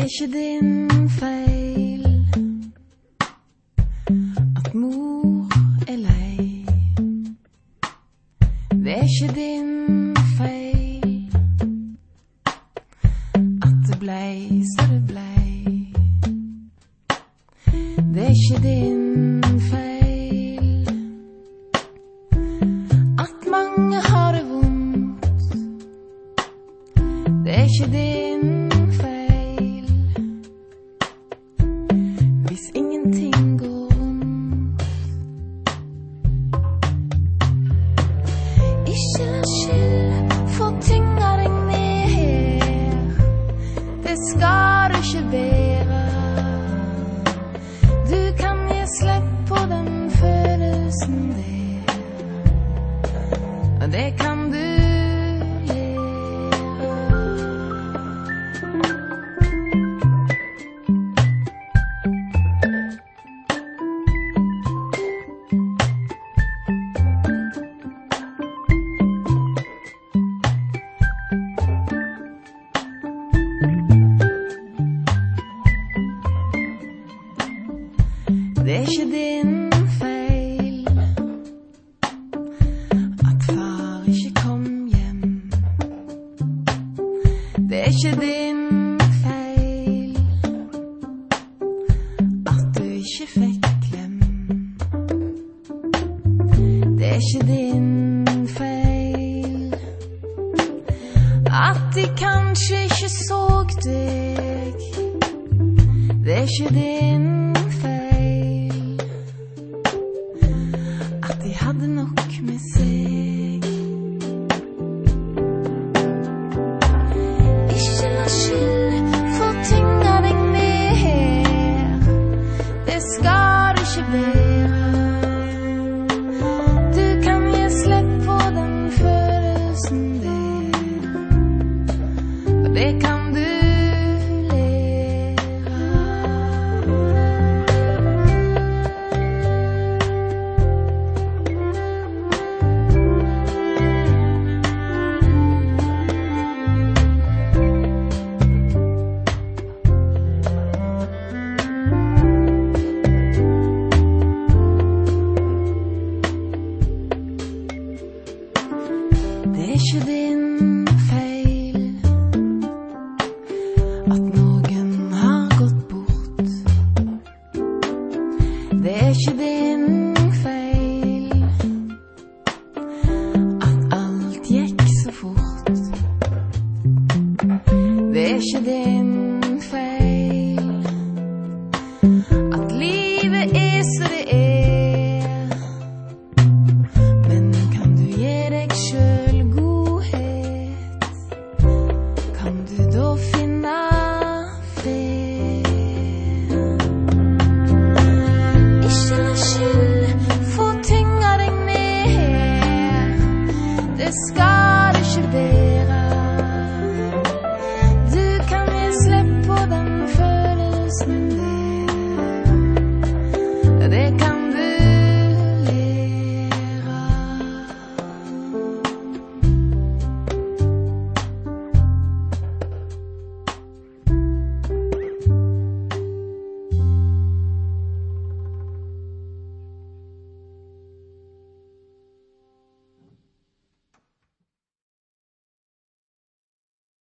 ikke din feil at mor lei. Det ikke din feil at det blei så det blei. Det ikke din feil at mange har det vondt. Det ikke din feil hvis ingenting går rundt. Ikke la skyld få tynga deg ned her. Det skal du ikke være. Du kan gi slipp på den følelsen der, og det kan du Det ikke din feil at far ikke kom hjem. Det ikke din feil at du ikke fikk klem. Det ikke din feil at de kanskje ikke så deg. Det ikke din at de hadde nok med seg. Ikke la skyld få tynga deg ned her. Det skal du ikke være. Du kan gi slipp på den følelsen der, og det kan du Det ikke din feil at noen har gått bort. Det ikke din feil at alt gikk så fort. Det ikke din feil at livet så det men kan du gi deg selv godhet? Kan du da